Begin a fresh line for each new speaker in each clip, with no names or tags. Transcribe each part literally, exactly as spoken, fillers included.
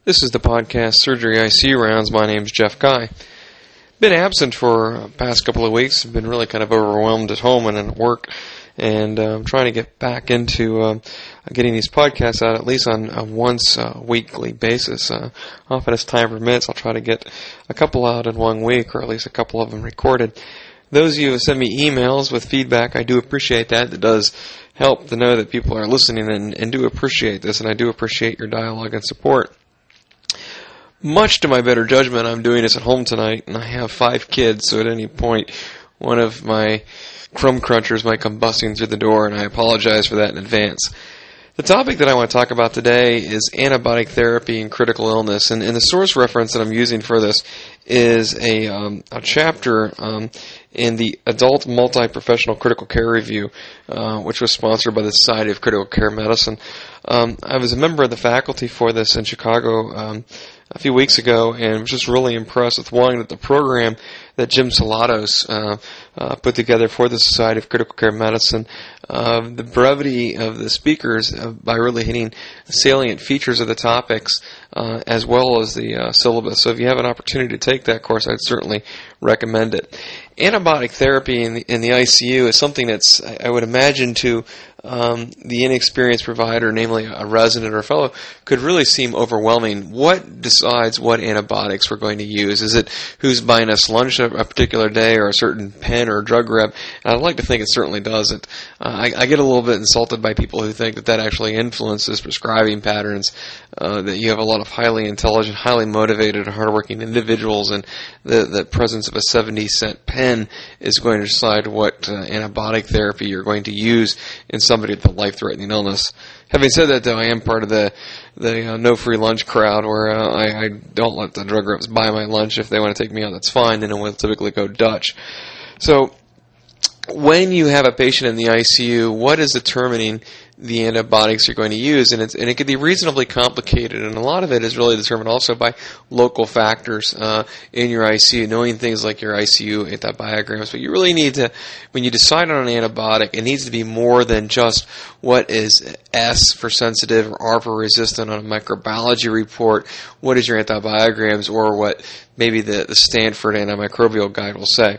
This is the podcast Surgery I C U Rounds. My name's Jeff Guy. Been absent for the past couple of weeks. Been really kind of overwhelmed at home and at work, and uh, I'm trying to get back into uh, getting these podcasts out at least on a once uh, weekly basis. Uh, often as time permits, I'll try to get a couple out in one week, or at least a couple of them recorded. Those of you who send me emails with feedback, I do appreciate that. It does help to know that people are listening and, and do appreciate this, and I do appreciate your dialogue and support. Much to my better judgment, I'm doing this at home tonight, and I have five kids, so at any point, one of my crumb crunchers might come busting through the door, and I apologize for that in advance. The topic that I want to talk about today is antibiotic therapy and critical illness, and, and the source reference that I'm using for this is a, um, a chapter um, in the Adult Multi-Professional Critical Care Review, uh, which was sponsored by the Society of Critical Care Medicine. Um, I was a member of the faculty for this in Chicago um, a few weeks ago, and was just really impressed with one, that the program that Jim Salatos uh, uh, put together for the Society of Critical Care Medicine, uh, the brevity of the speakers uh, by really hitting salient features of the topics, uh, as well as the uh, syllabus. So if you have an opportunity to take that course, I'd certainly recommend it. Antibiotic therapy in the, in the I C U is something that's, I would imagine, to um, the inexperienced provider, namely a resident or a fellow, could really seem overwhelming. What decides what antibiotics we're going to use? Is it who's buying us lunch a, a particular day, or a certain pen or drug rep? And I'd like to think it certainly doesn't. Uh, I, I get a little bit insulted by people who think that that actually influences prescribing patterns, uh, that you have a lot of highly intelligent, highly motivated, hardworking individuals, and the, the presence of a seventy cent pen is going to decide what uh, antibiotic therapy you're going to use in somebody with a life-threatening illness. Having said that, though, I am part of the the uh, no free lunch crowd, where uh, I, I don't let the drug reps buy my lunch. If they want to take me out, that's fine, and we'll typically go Dutch. So when you have a patient in the I C U, what is determining the antibiotics you're going to use? And, it's, and it can be reasonably complicated, and a lot of it is really determined also by local factors uh, in your I C U, knowing things like your I C U antibiograms. But you really need to, when you decide on an antibiotic, it needs to be more than just what is S for sensitive or R for resistant on a microbiology report, what is your antibiograms, or what maybe the, the Stanford antimicrobial guide will say.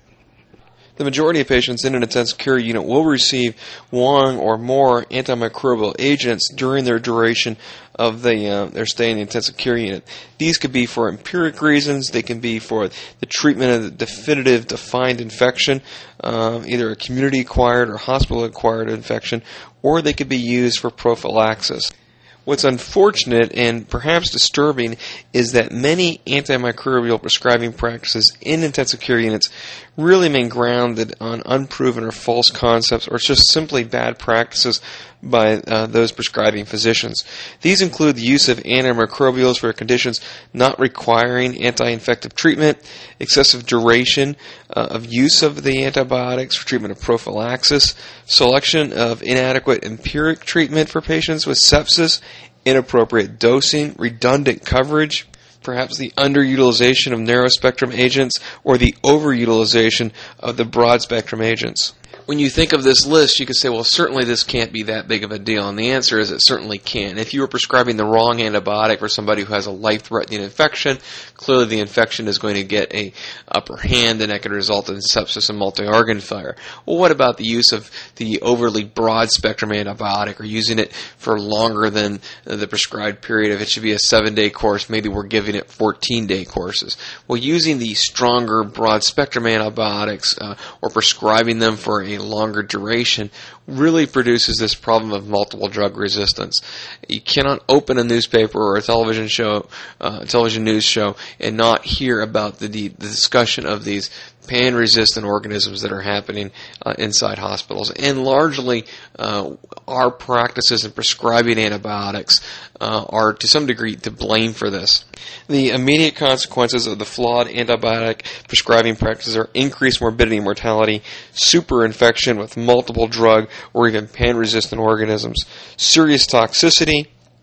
The majority of patients in an intensive care unit will receive one or more antimicrobial agents during their duration of the, uh, their stay in the intensive care unit. These could be for empiric reasons. They can be for the treatment of the definitive defined infection, uh, either a community-acquired or hospital-acquired infection, or they could be used for prophylaxis. What's unfortunate and perhaps disturbing is that many antimicrobial prescribing practices in intensive care units really remain grounded on unproven or false concepts, or just simply bad practices by uh, those prescribing physicians. These include the use of antimicrobials for conditions not requiring anti-infective treatment, excessive duration uh, of use of the antibiotics for treatment of prophylaxis, selection of inadequate empiric treatment for patients with sepsis, inappropriate dosing, redundant coverage, perhaps the underutilization of narrow-spectrum agents, or the overutilization of the broad-spectrum agents. When you think of this list, you could say, well, certainly this can't be that big of a deal. And the answer is it certainly can. If you were prescribing the wrong antibiotic for somebody who has a life-threatening infection, clearly the infection is going to get a upper hand, and that could result in sepsis and multi-organ failure. Well, what about the use of the overly broad-spectrum antibiotic, or using it for longer than the prescribed period? If it should be a seven-day course, maybe we're giving it fourteen-day courses. Well, using the stronger broad-spectrum antibiotics uh, or prescribing them for a longer duration really produces this problem of multiple drug resistance. You cannot open a newspaper or a television show, uh, television news show, and not hear about the, the discussion of these pan-resistant organisms that are happening uh, inside hospitals. And largely, uh, our practices in prescribing antibiotics uh, are to some degree to blame for this. The immediate consequences of the flawed antibiotic prescribing practices are increased morbidity and mortality, superinfection with multiple drug or even pan-resistant organisms, serious toxicity,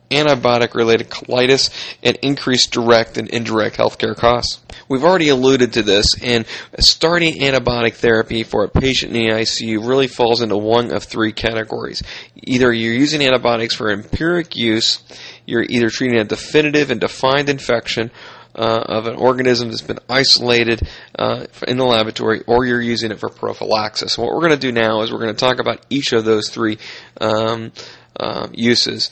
antibiotic-related colitis and increased direct and indirect healthcare costs. We've already alluded to this, and starting antibiotic therapy for a patient in the I C U really falls into one of three categories. Either you're using antibiotics for empiric use, you're either treating a definitive and defined infection uh, of an organism that's been isolated uh, in the laboratory, or you're using it for prophylaxis. And what we're going to do now is we're going to talk about each of those three um, uh, uses: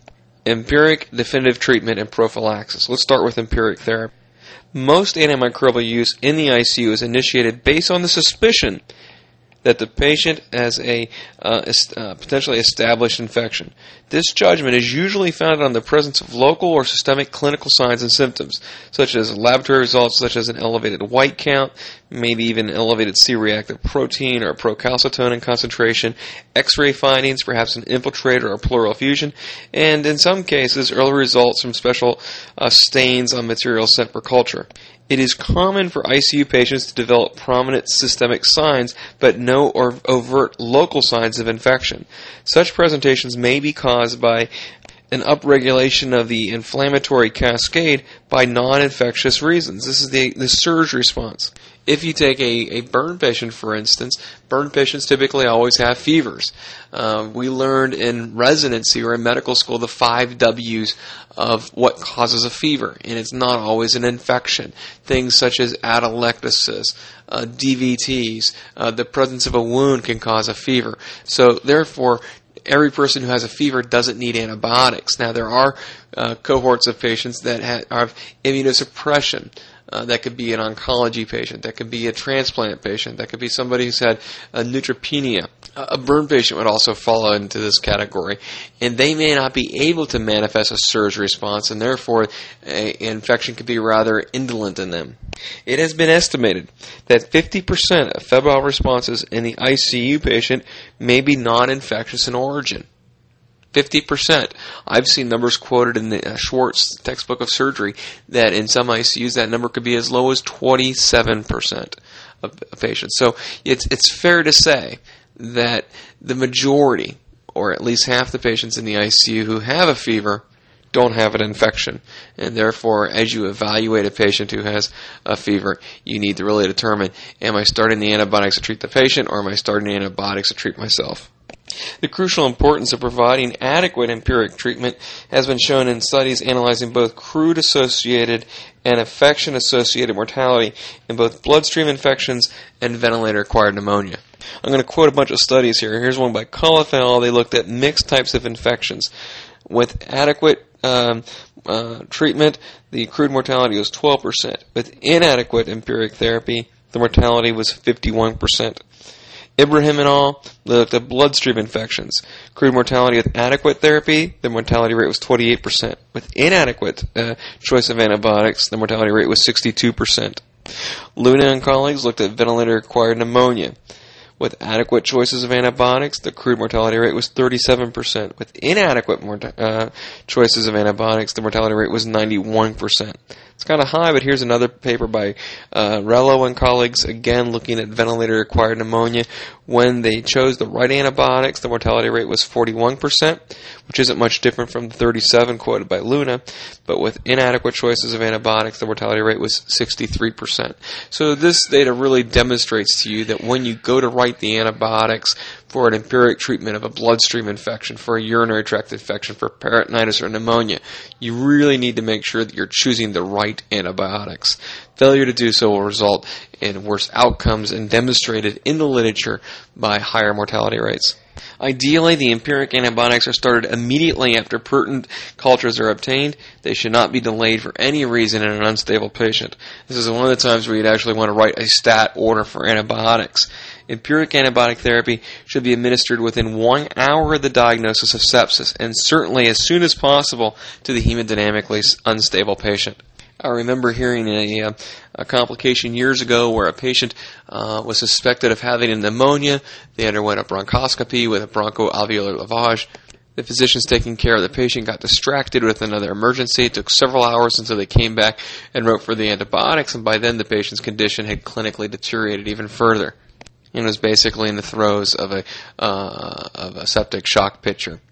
empiric, definitive treatment, and prophylaxis. Let's start with empiric therapy. Most antimicrobial use in the I C U is initiated based on the suspicion that the patient has a uh, est- uh, potentially established infection. This judgment is usually founded on the presence of local or systemic clinical signs and symptoms, such as laboratory results such as an elevated white count, maybe even an elevated C-reactive protein or procalcitonin concentration, X-ray findings, perhaps an infiltrate or a pleural effusion, and in some cases, early results from special uh, stains on material sent for culture. It is common for I C U patients to develop prominent systemic signs, but no or overt local signs of infection. Such presentations may be caused by an upregulation of the inflammatory cascade by non-infectious reasons. This is the, the surge response. If you take a, a burn patient, for instance, burn patients typically always have fevers. Uh, we learned in residency or in medical school the five W's of what causes a fever, and it's not always an infection. Things such as atelectasis, uh, D V Ts, uh, the presence of a wound can cause a fever. So therefore, every person who has a fever doesn't need antibiotics. Now, there are uh, cohorts of patients that ha- have immunosuppression. Uh, that could be an oncology patient. That could be a transplant patient. That could be somebody who's had a neutropenia. A burn patient would also fall into this category. And they may not be able to manifest a surge response, and therefore a, an infection could be rather indolent in them. It has been estimated that fifty percent of febrile responses in the I C U patient may be non-infectious in origin. fifty percent. I've seen numbers quoted in the uh, Schwartz textbook of surgery that in some I C Us that number could be as low as twenty-seven percent of, of patients. So it's it's fair to say that the majority, or at least half the patients in the I C U who have a fever, don't have an infection. And therefore, as you evaluate a patient who has a fever, you need to really determine, am I starting the antibiotics to treat the patient, or am I starting the antibiotics to treat myself? The crucial importance of providing adequate empiric treatment has been shown in studies analyzing both crude-associated and infection-associated mortality in both bloodstream infections and ventilator-acquired pneumonia. I'm going to quote a bunch of studies here. Here's one by Culliffe et al. They looked at mixed types of infections. With adequate um, uh, treatment, the crude mortality was twelve percent. With inadequate empiric therapy, the mortality was fifty-one percent. Ibrahim et al. Looked at bloodstream infections. Crude mortality with adequate therapy, the mortality rate was twenty-eight percent. With inadequate uh, choice of antibiotics, the mortality rate was sixty-two percent. Luna and colleagues looked at ventilator-acquired pneumonia. With adequate choices of antibiotics, the crude mortality rate was thirty-seven percent. With inadequate mort- uh, choices of antibiotics, the mortality rate was ninety-one percent. It's kind of high, but here's another paper by uh, Rello and colleagues, again looking at ventilator-acquired pneumonia. When they chose the right antibiotics, the mortality rate was forty-one percent, which isn't much different from the thirty-seven quoted by Luna. But with inadequate choices of antibiotics, the mortality rate was sixty-three percent. So this data really demonstrates to you that when you go to write the antibiotics for an empiric treatment of a bloodstream infection, for a urinary tract infection, for peritonitis or pneumonia, you really need to make sure that you're choosing the right antibiotics. Failure to do so will result in worse outcomes and demonstrated in the literature by higher mortality rates. Ideally, the empiric antibiotics are started immediately after pertinent cultures are obtained. They should not be delayed for any reason in an unstable patient. This is one of the times where you'd actually want to write a stat order for antibiotics. Empiric antibiotic therapy should be administered within one hour of the diagnosis of sepsis, and certainly as soon as possible to the hemodynamically unstable patient. I remember hearing a, a complication years ago where a patient uh, was suspected of having a pneumonia. They underwent a bronchoscopy with a bronchoalveolar lavage. The physicians taking care of the patient got distracted with another emergency. It took several hours until they came back and wrote for the antibiotics, and by then the patient's condition had clinically deteriorated even further and was basically in the throes of a, uh, of a septic shock picture.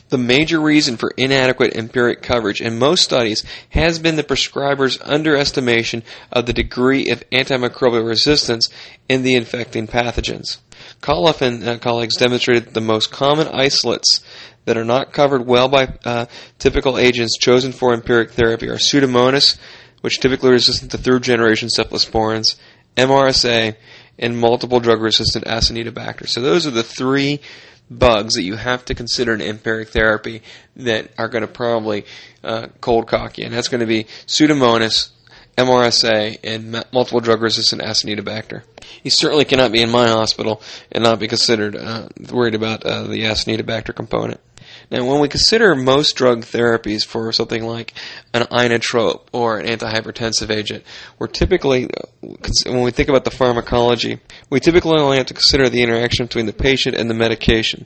The major reason for inadequate empiric coverage in most studies has been the prescriber's underestimation of the degree of antimicrobial resistance in the infecting pathogens. Koloff and uh, colleagues demonstrated that the most common isolates that are not covered well by uh, typical agents chosen for empiric therapy are Pseudomonas, which typically resistant to third-generation cephalosporins, M R S A, and multiple drug-resistant Acinetobacter. So those are the three bugs that you have to consider in empiric therapy that are going to probably uh, cold cock you, and that's going to be Pseudomonas, M R S A, and multiple drug-resistant Acinetobacter. You certainly cannot be in my hospital and not be considered uh, worried about uh, the Acinetobacter component. Now, when we consider most drug therapies for something like an inotrope or an antihypertensive agent, we're typically, when we think about the pharmacology, we typically only have to consider the interaction between the patient and the medication.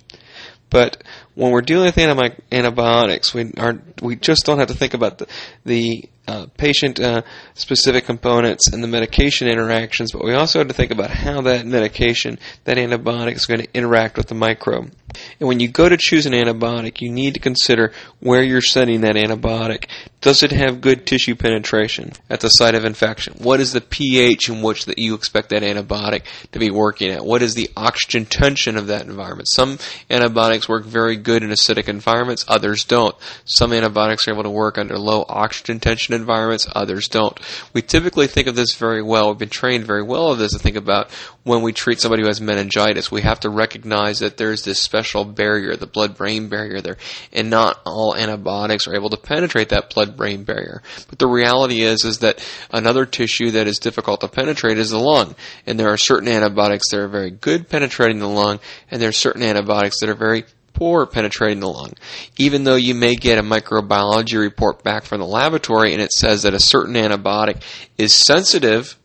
But when we're dealing with anti- antibiotics, we aren't, we just don't have to think about the, the uh, patient-specific uh, components and the medication interactions, but we also have to think about how that medication, that antibiotic, is going to interact with the microbe. And when you go to choose an antibiotic, you need to consider where you're setting that antibiotic. Does it have good tissue penetration at the site of infection? What is the pH in which that you expect that antibiotic to be working at? What is the oxygen tension of that environment? Some antibiotics work very good in acidic environments, others don't. Some antibiotics are able to work under low oxygen tension environments, others don't. We typically think of this very well. We've been trained very well of this to think about when we treat somebody who has meningitis. We have to recognize that there's this special barrier, the blood-brain barrier there, and not all antibiotics are able to penetrate that blood-brain barrier. But the reality is, is that another tissue that is difficult to penetrate is the lung, and there are certain antibiotics that are very good penetrating the lung, and there are certain antibiotics that are very poor penetrating the lung. Even though you may get a microbiology report back from the laboratory and it says that a certain antibiotic is sensitive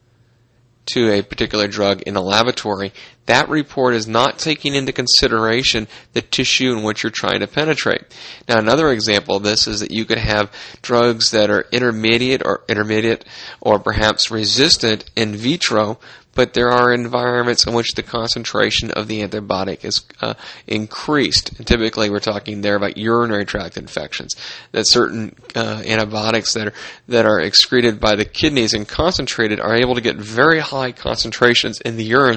to a particular drug in a laboratory, that report is not taking into consideration the tissue in which you're trying to penetrate. Now, another example of this is that you could have drugs that are intermediate or intermediate or perhaps resistant in vitro, but there are environments in which the concentration of the antibiotic is uh, increased. And typically, we're talking there about urinary tract infections. That certain uh, antibiotics that are that are excreted by the kidneys and concentrated are able to get very high concentrations in the urine.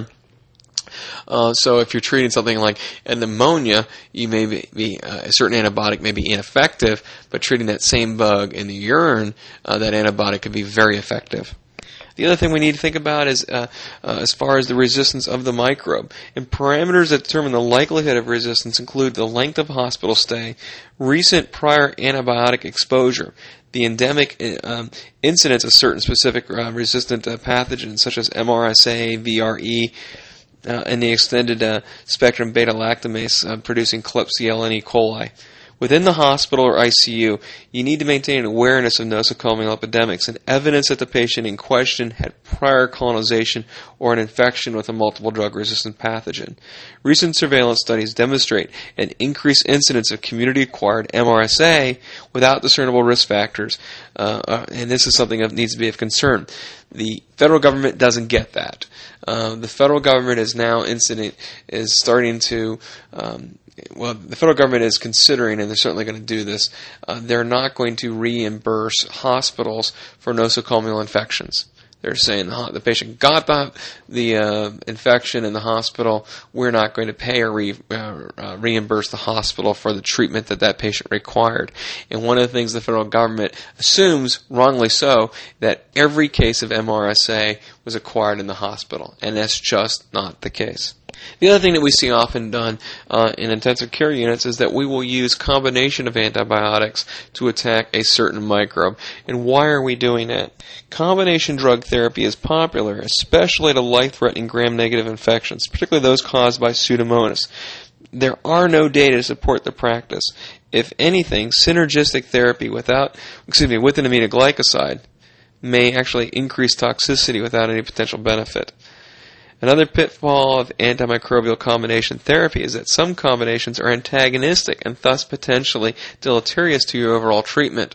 Uh, so if you're treating something like a pneumonia, you may be, be uh, a certain antibiotic may be ineffective, but treating that same bug in the urine, uh, that antibiotic could be very effective. The other thing we need to think about is uh, uh, as far as the resistance of the microbe. And parameters that determine the likelihood of resistance include the length of hospital stay, recent prior antibiotic exposure, the endemic um, incidence of certain specific uh, resistant uh, pathogens such as M R S A, V R E, uh, and the extended uh, spectrum beta-lactamase uh, producing Klebsiella and E. coli. Within the hospital or I C U, you need to maintain awareness of nosocomial epidemics and evidence that the patient in question had prior colonization or an infection with a multiple drug-resistant pathogen. Recent surveillance studies demonstrate an increased incidence of community-acquired M R S A without discernible risk factors, uh, uh, and this is something that needs to be of concern. The federal government doesn't get that. Uh, the federal government is now incident is starting to um, Well, the federal government is considering, and they're certainly going to do this, uh, they're not going to reimburse hospitals for nosocomial infections. They're saying the, the patient got the, the uh, infection in the hospital, we're not going to pay or re, uh, uh, reimburse the hospital for the treatment that that patient required. And one of the things the federal government assumes, wrongly so, that every case of M R S A was acquired in the hospital, and that's just not the case. The other thing that we see often done uh, in intensive care units is that we will use combination of antibiotics to attack a certain microbe. And why are we doing that? Combination drug therapy is popular, especially to life-threatening gram-negative infections, particularly those caused by Pseudomonas. There are no data to support the practice. If anything, synergistic therapy without, excuse me, with an aminoglycoside may actually increase toxicity without any potential benefit. Another pitfall of antimicrobial combination therapy is that some combinations are antagonistic and thus potentially deleterious to your overall treatment.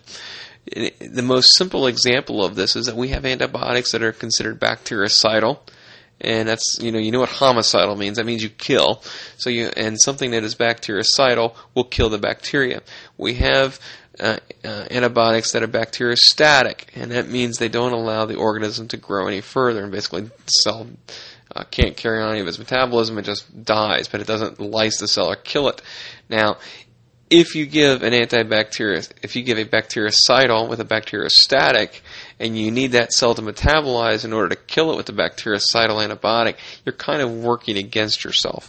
The most simple example of this is that we have antibiotics that are considered bactericidal and that's, you know, you know what homicidal means. That means you kill. So you, and something that is bactericidal will kill the bacteria. We have uh, uh, antibiotics that are bacteriostatic, and that means they don't allow the organism to grow any further, and basically the cell uh, can't carry on any of its metabolism. It just dies, but it doesn't lyse the cell or kill it. Now, if you give an antibacterial, if you give a bactericidal with a bacteriostatic, and you need that cell to metabolize in order to kill it with the bactericidal antibiotic, you're kind of working against yourself.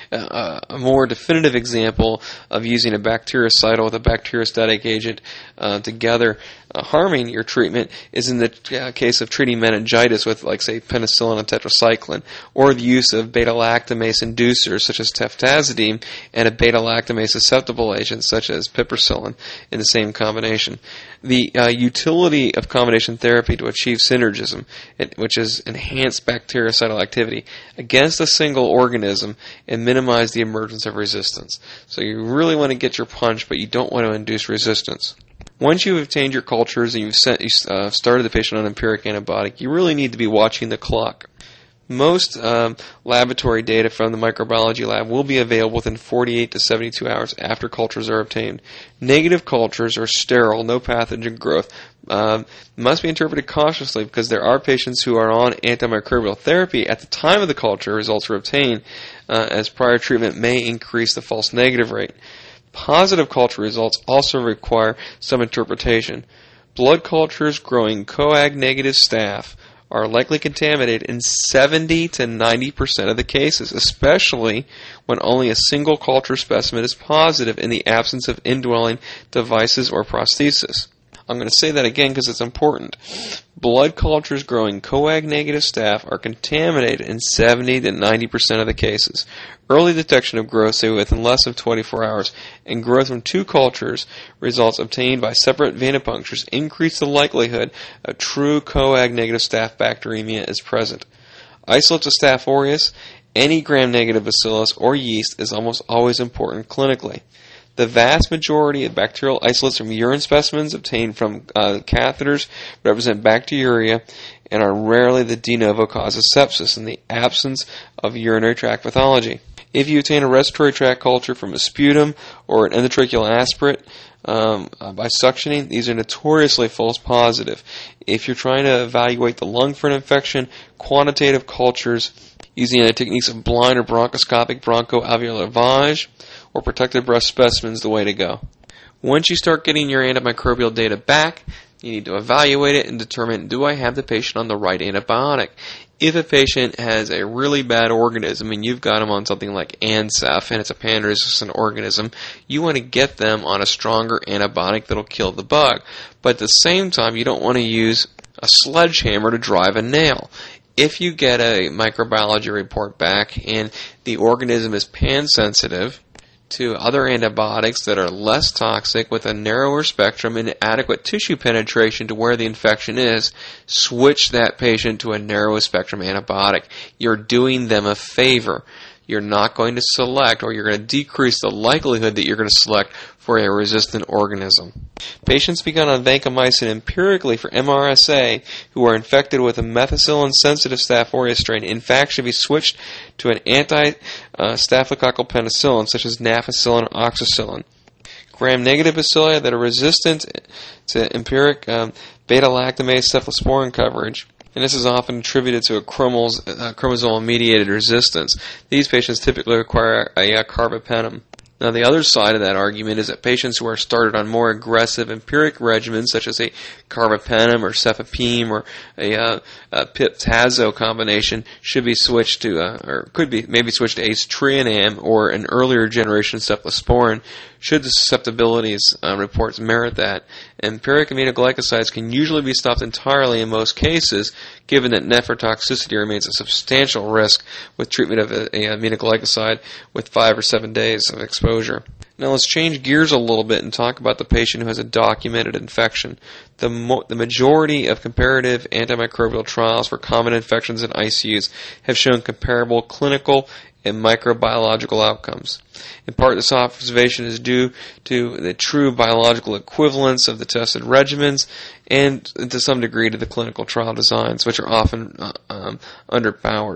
Uh, a more definitive example of using a bactericidal with a bacteriostatic agent uh, together uh, harming your treatment is in the uh, case of treating meningitis with, like, say, penicillin and tetracycline, or the use of beta-lactamase inducers such as ceftazidime and a beta-lactamase susceptible agent such as piperacillin in the same combination. The uh, utility of combination therapy to achieve synergism, which is enhanced bactericidal activity against a single organism and minimize the emergence of resistance. So you really want to get your punch, but you don't want to induce resistance. Once you've obtained your cultures and you've sent, uh, started the patient on empiric antibiotic, you really need to be watching the clock. Most um, laboratory data from the microbiology lab will be available within forty-eight to seventy-two hours after cultures are obtained. Negative cultures are sterile, no pathogen growth. Um, must be interpreted cautiously because there are patients who are on antimicrobial therapy at the time of the culture results are obtained, uh, as prior treatment may increase the false negative rate. Positive culture results also require some interpretation. Blood cultures growing coag-negative staph are likely contaminated in seventy to ninety percent of the cases, especially when only a single culture specimen is positive in the absence of indwelling devices or prosthesis. I'm going to say that again because it's important. Blood cultures growing coag-negative staph are contaminated in seventy to ninety percent of the cases. Early detection of growth, say within less than twenty-four hours, and growth from two cultures results obtained by separate venipunctures increase the likelihood of true coag-negative staph bacteremia is present. Isolates of Staph aureus, any gram-negative bacillus or yeast is almost always important clinically. The vast majority of bacterial isolates from urine specimens obtained from uh, catheters represent bacteriuria and are rarely the de novo cause of sepsis in the absence of urinary tract pathology. If you obtain a respiratory tract culture from a sputum or an endotracheal aspirate um, uh, by suctioning, these are notoriously false positive. If you're trying to evaluate the lung for an infection, quantitative cultures using the techniques of blind or bronchoscopic bronchoalveolar lavage or protected breath specimens the way to go. Once you start getting your antimicrobial data back, you need to evaluate it and determine, do I have the patient on the right antibiotic? If a patient has a really bad organism and you've got them on something like Ancef and it's a pan-resistant organism, you want to get them on a stronger antibiotic that'll kill the bug. But at the same time, you don't want to use a sledgehammer to drive a nail. If you get a microbiology report back and the organism is pan-sensitive to other antibiotics that are less toxic with a narrower spectrum and adequate tissue penetration to where the infection is, switch that patient to a narrow spectrum antibiotic. You're doing them a favor. You're not going to select, or you're going to decrease the likelihood that you're going to select for a resistant organism. Patients begun on vancomycin empirically for M R S A who are infected with a methicillin-sensitive Staph aureus strain, in fact, should be switched to an anti-staphylococcal penicillin, such as nafcillin or oxacillin. Gram-negative bacilli that are resistant to empiric um, beta-lactamase cephalosporin coverage, and this is often attributed to a uh, chromosome-mediated resistance. These patients typically require a, a carbapenem. Now, the other side of that argument is that patients who are started on more aggressive empiric regimens, such as a carbapenem or cefepime or a, uh, a pip-tazo combination, should be switched to, uh, or could be maybe switched to ace-trianam or an earlier generation cephalosporin, should the susceptibilities uh, reports merit that. Empiric aminoglycosides can usually be stopped entirely in most cases, given that nephrotoxicity remains a substantial risk with treatment of a, a aminoglycoside with five or seven days of exposure. Now let's change gears a little bit and talk about the patient who has a documented infection. The, mo- the majority of comparative antimicrobial trials for common infections in I C Us have shown comparable clinical and microbiological outcomes. In part, this observation is due to the true biological equivalence of the tested regimens and, to some degree, to the clinical trial designs, which are often uh, um, underpowered.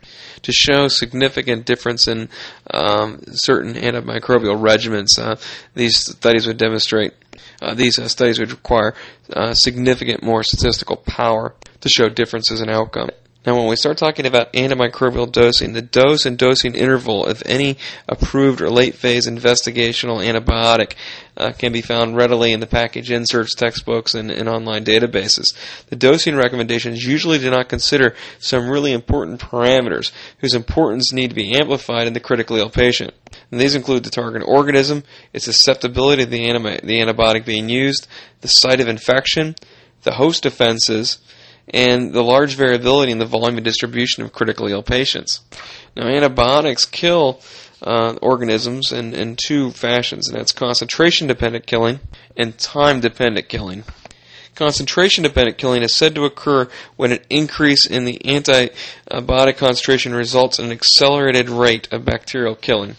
to show significant difference in um, certain antimicrobial regimens. Uh, these studies would demonstrate, uh, these uh, studies would require uh, significant more statistical power to show differences in outcome. Now, when we start talking about antimicrobial dosing, the dose and dosing interval of any approved or late-phase investigational antibiotic uh, can be found readily in the package inserts, textbooks, and, and online databases. The dosing recommendations usually do not consider some really important parameters whose importance need to be amplified in the critically ill patient. And these include the target organism, its susceptibility to the, anti- the antibiotic being used, the site of infection, the host defenses, and the large variability in the volume and distribution of critically ill patients. Now, antibiotics kill uh, organisms in, in two fashions, and that's concentration-dependent killing and time-dependent killing. Concentration-dependent killing is said to occur when an increase in the antibiotic concentration results in an accelerated rate of bacterial killing.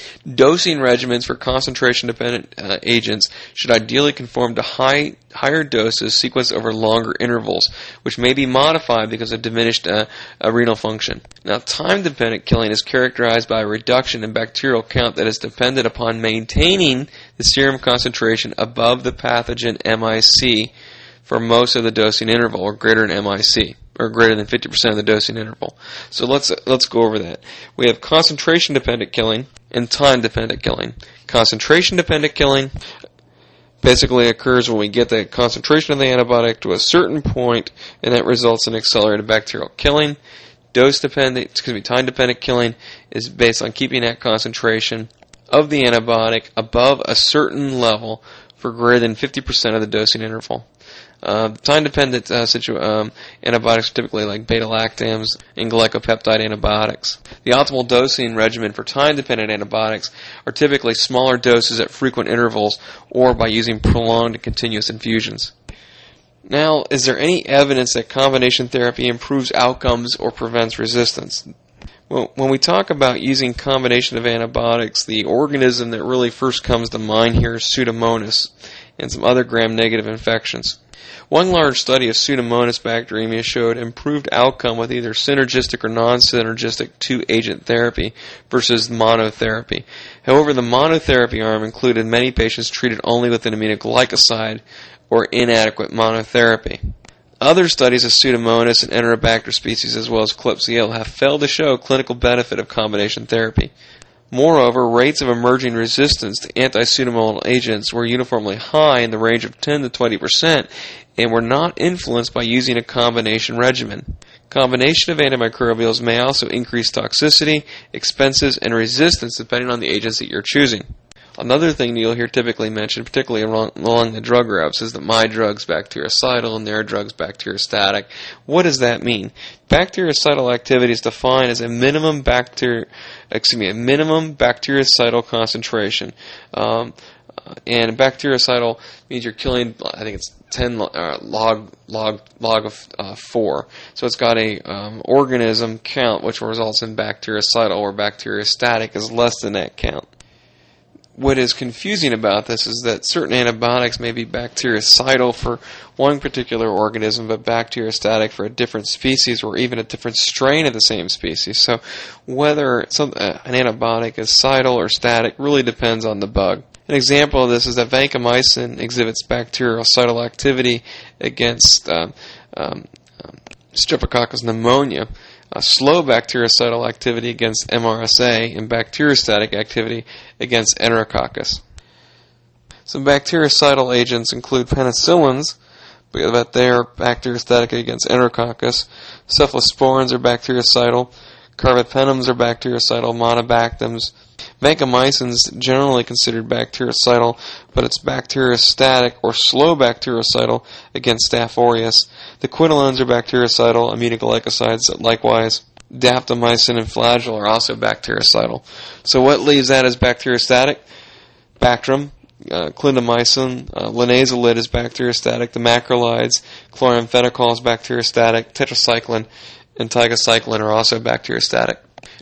Dosing regimens for concentration-dependent uh, agents should ideally conform to high, higher doses sequenced over longer intervals, which may be modified because of diminished uh, uh, renal function. Now, time-dependent killing is characterized by a reduction in bacterial count that is dependent upon maintaining the serum concentration above the pathogen M I C for most of the dosing interval, or greater than M I C, or greater than fifty percent of the dosing interval. So let's let's go over that. We have concentration-dependent killing and time-dependent killing. Concentration-dependent killing basically occurs when we get the concentration of the antibiotic to a certain point, and that results in accelerated bacterial killing. Dose-dependent, excuse me, time-dependent killing is based on keeping that concentration of the antibiotic above a certain level for greater than fifty percent of the dosing interval. Uh, time-dependent uh, situ- um, antibiotics are typically like beta-lactams and glycopeptide antibiotics. The optimal dosing regimen for time-dependent antibiotics are typically smaller doses at frequent intervals or by using prolonged and continuous infusions. Now, is there any evidence that combination therapy improves outcomes or prevents resistance? Well, when we talk about using combination of antibiotics, the organism that really first comes to mind here is Pseudomonas and some other gram-negative infections. One large study of Pseudomonas bacteremia showed improved outcome with either synergistic or non-synergistic two-agent therapy versus monotherapy. However, the monotherapy arm included many patients treated only with an aminoglycoside or inadequate monotherapy. Other studies of Pseudomonas and Enterobacter species as well as Klebsiella have failed to show clinical benefit of combination therapy. Moreover, rates of emerging resistance to anti-pseudomonal agents were uniformly high in the range of ten to twenty percent and were not influenced by using a combination regimen. Combination of antimicrobials may also increase toxicity, expenses, and resistance depending on the agents that you're choosing. Another thing you'll hear typically mentioned, particularly along, along the drug routes, is that my drug's bactericidal and their drug's bacteriostatic. What does that mean? Bactericidal activity is defined as a minimum bacteri- excuse me, a minimum bactericidal concentration. Um, and bactericidal means you're killing, I think it's ten uh, log log log of uh, four. So it's got a um, organism count, which results in bactericidal, or bacteriostatic is less than that count. What is confusing about this is that certain antibiotics may be bactericidal for one particular organism, but bacteriostatic for a different species or even a different strain of the same species. So whether some, uh, an antibiotic is cidal or static really depends on the bug. An example of this is that vancomycin exhibits bactericidal activity against um, um, um, Streptococcus pneumonia, a slow bactericidal activity against M R S A, and bacteriostatic activity against Enterococcus. Some bactericidal agents include penicillins, but they are bacteriostatic against Enterococcus. Cephalosporins are bactericidal. Carbapenems are bactericidal. Monobactams. Vancomycin is generally considered bactericidal, but it's bacteriostatic or slow bactericidal against Staph aureus. The quinolones are bactericidal, aminoglycosides likewise. Daptomycin and Flagyl are also bactericidal. So what leaves that as bacteriostatic? Bactrim, uh, clindamycin, uh, linezolid is bacteriostatic. The macrolides, chloramphenicol is bacteriostatic. Tetracycline and tigecycline are also bacteriostatic.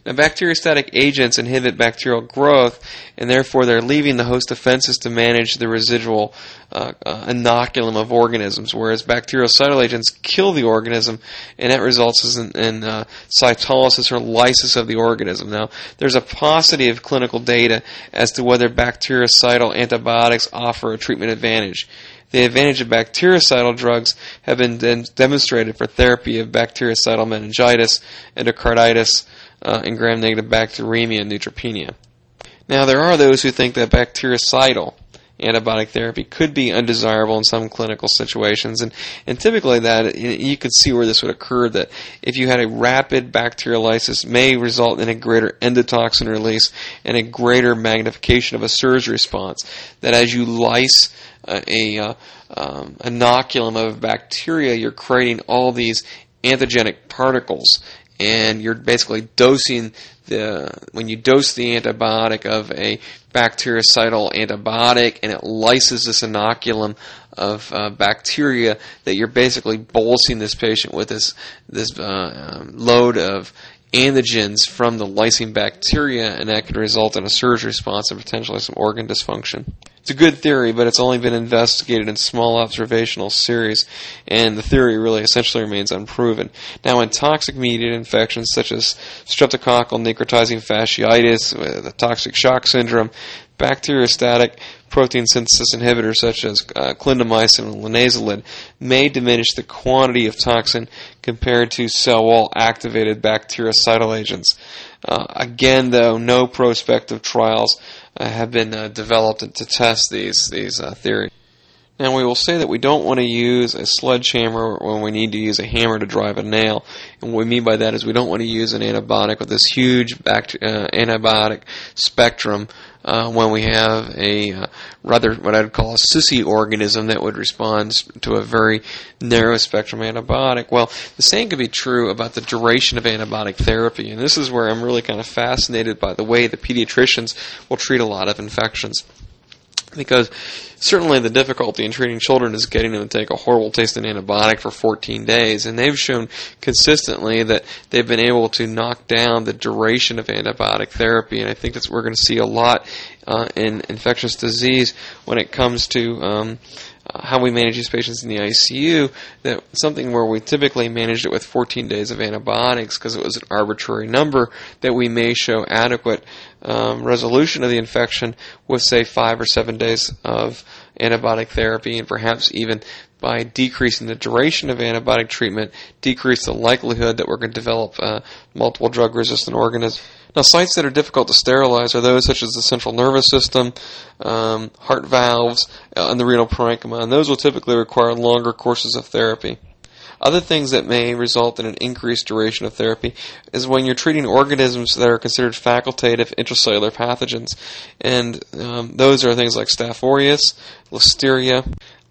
Now, bacteriostatic agents inhibit bacterial growth, and therefore they're leaving the host defenses to manage the residual uh, uh, inoculum of organisms, whereas bactericidal agents kill the organism, and that results in, in uh, cytolysis or lysis of the organism. Now, there's a paucity of clinical data as to whether bactericidal antibiotics offer a treatment advantage. The advantage of bactericidal drugs have been de- demonstrated for therapy of bactericidal meningitis, endocarditis, uh, and gram-negative bacteremia and neutropenia. Now, there are those who think that bactericidal antibiotic therapy could be undesirable in some clinical situations, and, and typically that you could see where this would occur, that if you had a rapid bacteriolysis may result in a greater endotoxin release and a greater magnification of a surge response, that as you lyse uh, a uh, um, inoculum of bacteria, you're creating all these antigenic particles, and you're basically dosing the, when you dose the antibiotic of a bactericidal antibiotic and it lyses this inoculum of uh, bacteria, that you're basically bolusing this patient with this this uh, um, load of antigens from the lysing bacteria, and that could result in a surge response and potentially some organ dysfunction. It's a good theory, but it's only been investigated in small observational series, and the theory really essentially remains unproven. Now, in toxic-mediated infections such as streptococcal necrotizing fasciitis, the toxic shock syndrome, bacteriostatic protein synthesis inhibitors such as uh, clindamycin and linezolid may diminish the quantity of toxin compared to cell wall activated bactericidal agents. Uh, again, though, no prospective trials uh, have been uh, developed to test these these uh, theories. Now, we will say that we don't want to use a sledgehammer when we need to use a hammer to drive a nail. And what we mean by that is we don't want to use an antibiotic with this huge bact- uh, antibiotic spectrum uh, when we have a uh, rather what I'd call a sissy organism that would respond to a very narrow spectrum antibiotic. Well, the same could be true about the duration of antibiotic therapy. And this is where I'm really kind of fascinated by the way the pediatricians will treat a lot of infections. Because certainly the difficulty in treating children is getting them to take a horrible tasting antibiotic for fourteen days, and they've shown consistently that they've been able to knock down the duration of antibiotic therapy, and I think that's what we're going to see a lot uh, in infectious disease when it comes to um, uh, how we manage these patients in the I C U, that something where we typically managed it with fourteen days of antibiotics because it was an arbitrary number, that we may show adequate Um, resolution of the infection with, say, five or seven days of antibiotic therapy, and perhaps even by decreasing the duration of antibiotic treatment, decrease the likelihood that we're going to develop uh, multiple drug-resistant organisms. Now, sites that are difficult to sterilize are those such as the central nervous system, um, heart valves, uh, and the renal parenchyma, and those will typically require longer courses of therapy. Other things that may result in an increased duration of therapy is when you're treating organisms that are considered facultative intracellular pathogens. And um, those are things like Staph aureus, Listeria,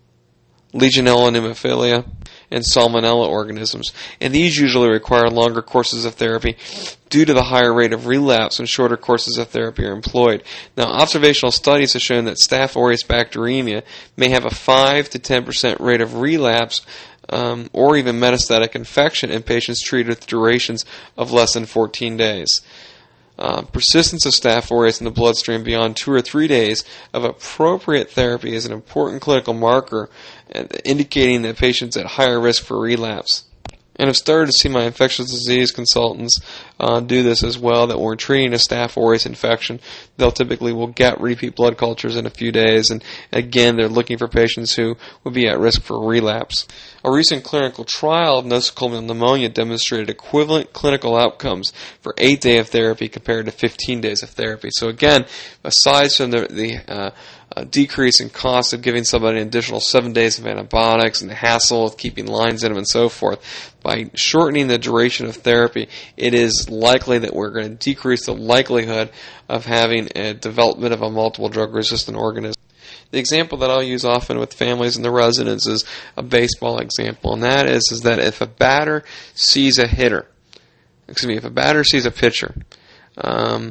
Legionella pneumophilia, and Salmonella organisms. And these usually require longer courses of therapy due to the higher rate of relapse when shorter courses of therapy are employed. Now, observational studies have shown that Staph aureus bacteremia may have a five to ten percent rate of relapse Um, or even metastatic infection in patients treated with durations of less than fourteen days. Uh, persistence of Staph aureus in the bloodstream beyond two or three days of appropriate therapy is an important clinical marker indicating that patients at higher risk for relapse. And I've started to see my infectious disease consultants uh, do this as well, that when we're treating a Staph aureus infection, they'll typically will get repeat blood cultures in a few days, and again, they're looking for patients who would be at risk for relapse. A recent clinical trial of nosocomial pneumonia demonstrated equivalent clinical outcomes for eight days of therapy compared to fifteen days of therapy. So again, aside from the, the uh, uh, decrease in cost of giving somebody an additional seven days of antibiotics and the hassle of keeping lines in them and so forth, by shortening the duration of therapy, it is likely that we're going to decrease the likelihood of having a development of a multiple drug-resistant organism. The example that I'll use often with families and the residents is a baseball example, and that is, is that if a batter sees a hitter, excuse me, if a batter sees a pitcher, um,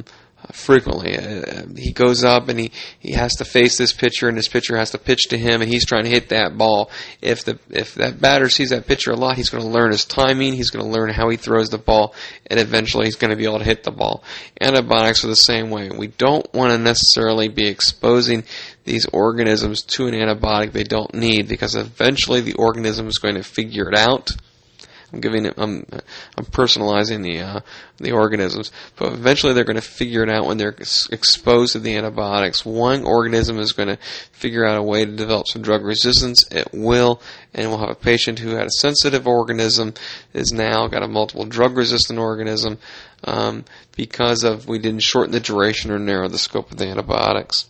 uh, frequently. Uh, he goes up and he, he has to face this pitcher, and this pitcher has to pitch to him, and he's trying to hit that ball. If the if that batter sees that pitcher a lot, he's going to learn his timing, he's going to learn how he throws the ball, and eventually he's going to be able to hit the ball. Antibiotics are the same way. We don't want to necessarily be exposing these organisms to an antibiotic they don't need, because eventually the organism is going to figure it out. I'm giving it, I'm, I'm personalizing the uh, the organisms, but eventually they're going to figure it out when they're ex- exposed to the antibiotics. One organism is going to figure out a way to develop some drug resistance. It will, and we'll have a patient who had a sensitive organism is now got a multiple drug resistant organism um, because of we didn't shorten the duration or narrow the scope of the antibiotics.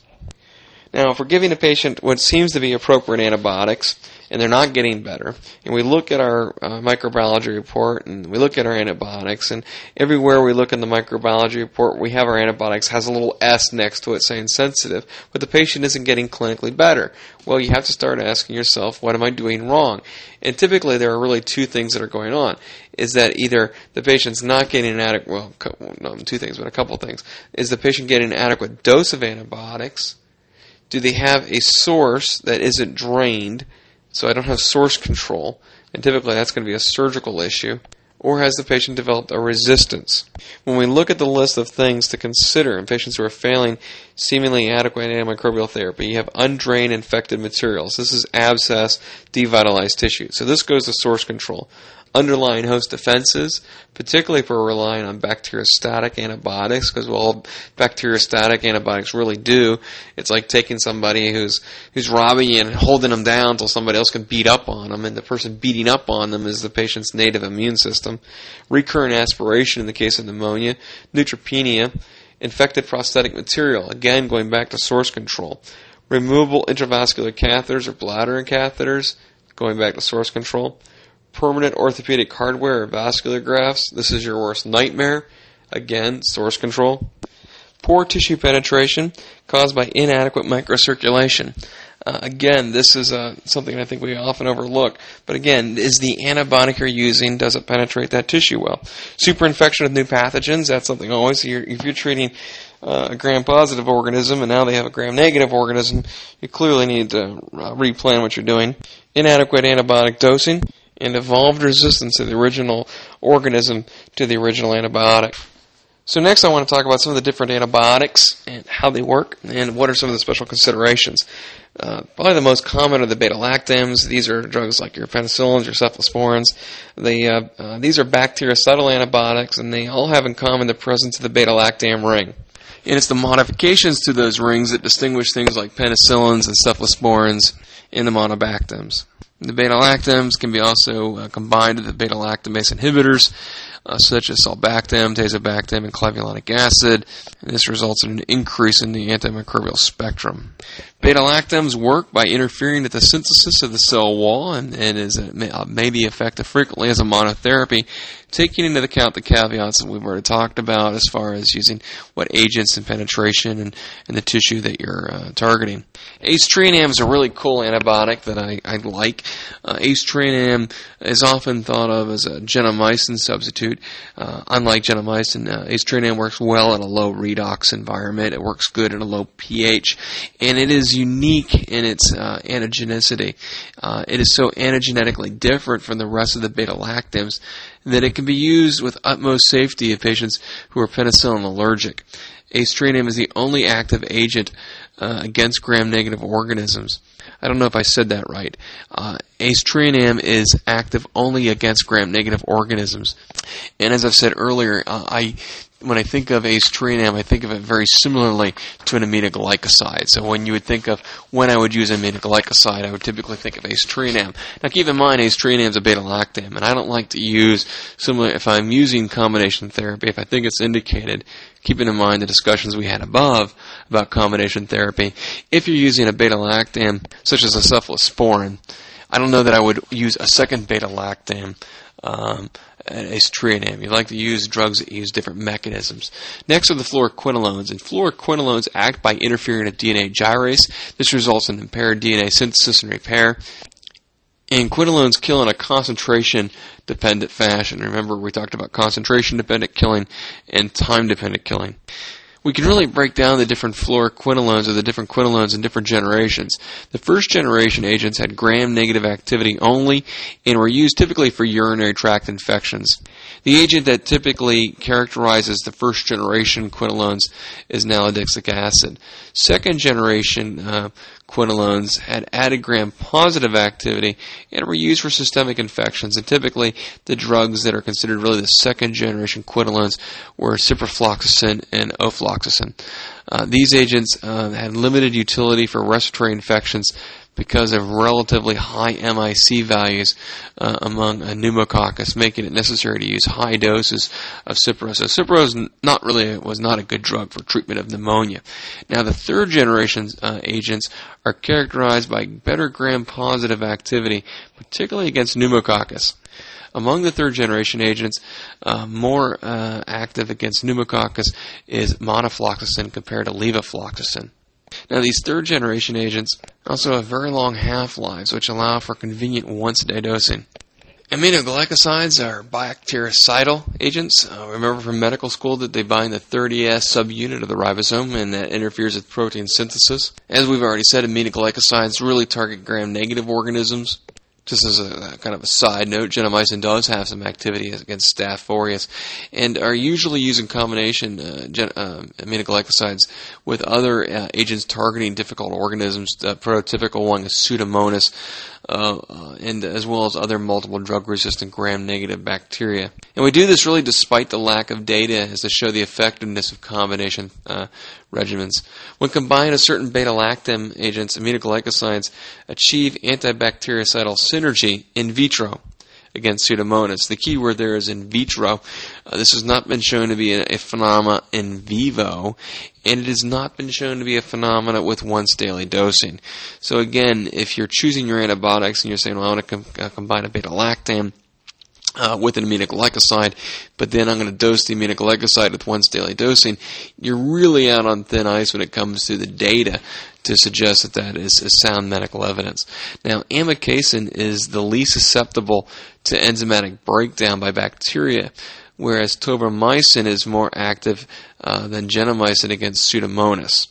Now, if we're giving a patient what seems to be appropriate antibiotics, and they're not getting better, and we look at our uh, microbiology report, and we look at our antibiotics, and everywhere we look in the microbiology report, we have our antibiotics has a little S next to it saying sensitive, but the patient isn't getting clinically better. Well, you have to start asking yourself, what am I doing wrong? And typically there are really two things that are going on. Is that either the patient's not getting an adequate, well, no, two things, but a couple things. Is the patient getting an adequate dose of antibiotics? Do they have a source that isn't drained? So I don't have source control, and typically that's going to be a surgical issue. Or has the patient developed a resistance? When we look at the list of things to consider in patients who are failing seemingly adequate antimicrobial therapy, you have undrained infected materials. This is abscess, devitalized tissue. So this goes to source control. Underlying host defenses, particularly if we're relying on bacteriostatic antibiotics, because all bacteriostatic antibiotics really do, it's like taking somebody who's who's robbing you and holding them down until somebody else can beat up on them, and the person beating up on them is the patient's native immune system. Recurrent aspiration in the case of pneumonia, neutropenia, infected prosthetic material, again going back to source control. Removable intravascular catheters or bladder catheters, going back to source control. Permanent orthopedic hardware or vascular grafts, this is your worst nightmare. Again, source control. Poor tissue penetration caused by inadequate microcirculation. Uh, again, this is uh, something I think we often overlook. But again, is the antibiotic you're using, does it penetrate that tissue well? Superinfection with new pathogens, that's something always. You're, if you're treating uh, a gram-positive organism and now they have a gram-negative organism, you clearly need to uh, replan what you're doing. Inadequate antibiotic dosing, and evolved resistance to the original organism to the original antibiotic. So next I want to talk about some of the different antibiotics and how they work and what are some of the special considerations. Uh, probably the most common are the beta-lactams. These are drugs like your penicillins, your cephalosporins. They, uh, uh, these are bactericidal antibiotics, and they all have in common the presence of the beta-lactam ring. And it's the modifications to those rings that distinguish things like penicillins and cephalosporins and the monobactams. The beta-lactams can be also uh, combined with the beta-lactamase inhibitors, uh, such as sulbactam, tazobactam, and clavulanic acid. And this results in an increase in the antimicrobial spectrum. Beta-lactams work by interfering with the synthesis of the cell wall and, and is uh, may, uh, may be effective frequently as a monotherapy, taking into account the caveats that we've already talked about as far as using what agents and penetration and, and the tissue that you're uh, targeting. Aztreonam is a really cool antibiotic that I, I like. Uh, Aztreonam is often thought of as a gentamicin substitute. Uh, unlike gentamicin, uh, Aztreonam works well in a low redox environment. It works good in a low pH, and it is unique in its uh, antigenicity. Uh, it is so antigenetically different from the rest of the beta-lactams that it can be used with utmost safety in patients who are penicillin allergic. Aztreonam is the only active agent uh, against gram-negative organisms. I don't know if I said that right. Uh, Aztreonam is active only against gram-negative organisms. And as I've said earlier, uh, I when I think of Aztreonam, I think of it very similarly to an aminoglycoside. So when you would think of when I would use an aminoglycoside, I would typically think of Aztreonam. Now keep in mind, Aztreonam is a beta-lactam, and I don't like to use similar, if I'm using combination therapy, if I think it's indicated, keeping in mind the discussions we had above about combination therapy, if you're using a beta-lactam, such as a cephalosporin, I don't know that I would use a second beta-lactam, um, Aztreonam. You like to use drugs that use different mechanisms. Next are the fluoroquinolones, and fluoroquinolones act by interfering with D N A gyrase. This results in impaired D N A synthesis and repair. And quinolones kill in a concentration-dependent fashion. Remember, we talked about concentration-dependent killing and time-dependent killing. We can really break down the different fluoroquinolones or the different quinolones in different generations. The first generation agents had gram-negative activity only and were used typically for urinary tract infections. The agent that typically characterizes the first generation quinolones is nalidixic acid. Second generation uh, quinolones had added gram-positive activity and were used for systemic infections, and typically the drugs that are considered really the second generation quinolones were ciprofloxacin and ofloxacin. Uh, these agents uh, had limited utility for respiratory infections because of relatively high M I C values uh, among a pneumococcus, making it necessary to use high doses of Cipro. So Cipro is not really was not a good drug for treatment of pneumonia. Now the third generation uh, agents are characterized by better gram-positive activity, particularly against pneumococcus. Among the third generation agents, uh, more uh, active against pneumococcus is monofloxacin compared to levofloxacin. Now, these third-generation agents also have very long half-lives, which allow for convenient once-a-day dosing. Aminoglycosides are bactericidal agents. Uh, remember from medical school that they bind the thirty S subunit of the ribosome, and that interferes with protein synthesis. As we've already said, aminoglycosides really target gram-negative organisms. Just as a kind of a side note, gentamicin does have some activity against Staph aureus, and are usually used in combination, uh, gen, uh, aminoglycosides, with other uh, agents targeting difficult organisms. The prototypical one is Pseudomonas, uh, uh, and as well as other multiple drug-resistant gram-negative bacteria. And we do this really despite the lack of data as to show the effectiveness of combination uh, regimens. When combined with certain beta-lactam agents, aminoglycosides achieve antibactericidal synergy in vitro against Pseudomonas. The key word there is in vitro. Uh, this has not been shown to be a, a phenomena in vivo, and it has not been shown to be a phenomena with once daily dosing. So again, if you're choosing your antibiotics and you're saying, well, I want to com- uh, combine a beta-lactam Uh, with an aminoglycoside, but then I'm going to dose the aminoglycoside with once daily dosing, you're really out on thin ice when it comes to the data to suggest that that is, is sound medical evidence. Now, amikacin is the least susceptible to enzymatic breakdown by bacteria, whereas tobramycin is more active uh, than gentamicin against Pseudomonas.